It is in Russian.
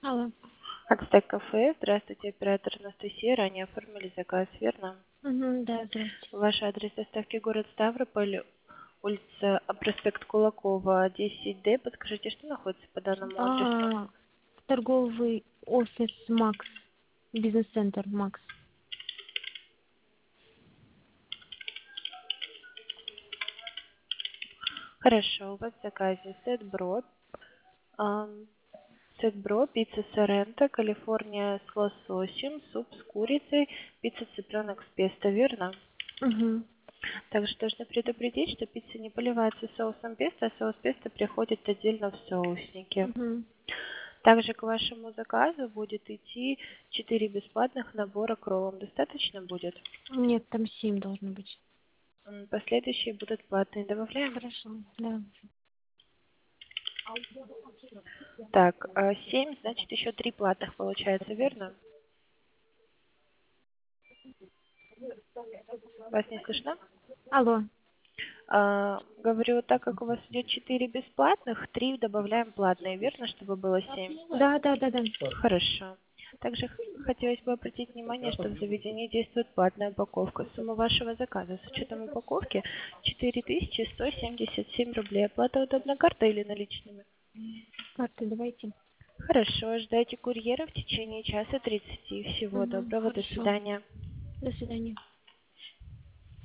Алло. Ацтек кафе. Здравствуйте, оператор Анастасия. Ранее оформили заказ, верно? Угу, да, здрасте. Ваш адрес доставки город Ставрополь, улица проспект Кулакова, 10D. Подскажите, что находится по данному адресу? Торговый офис Макс. Бизнес-центр Макс. Хорошо, у вас в заказе сет-бро, пицца Соренто, Калифорния с лососем, суп с курицей, пицца цыпленок с песто, верно? Угу. Также должны предупредить, что пицца не поливается соусом песто, а соус песто приходит отдельно в соуснике. Угу. Также к вашему заказу будет идти 4 бесплатных набора к роллам. Достаточно будет? Нет, там 7 должно быть. Последующие будут платные. Добавляем? Хорошо, да. Так, 7, значит еще 3 платных получается, верно? Вас не слышно? Алло. Говорю, так как у вас идет 4 бесплатных, 3 добавляем платные, верно, чтобы было 7? Да, да, да, да. Хорошо. Также хотелось бы обратить внимание, что в заведении действует платная упаковка. Сумма вашего заказа с учетом упаковки 4177 рублей. Оплата удобна картой или наличными? Карты давайте. Хорошо, ждайте курьера в течение часа 30. Всего Угу, доброго, до хорошо. свидания. До свидания.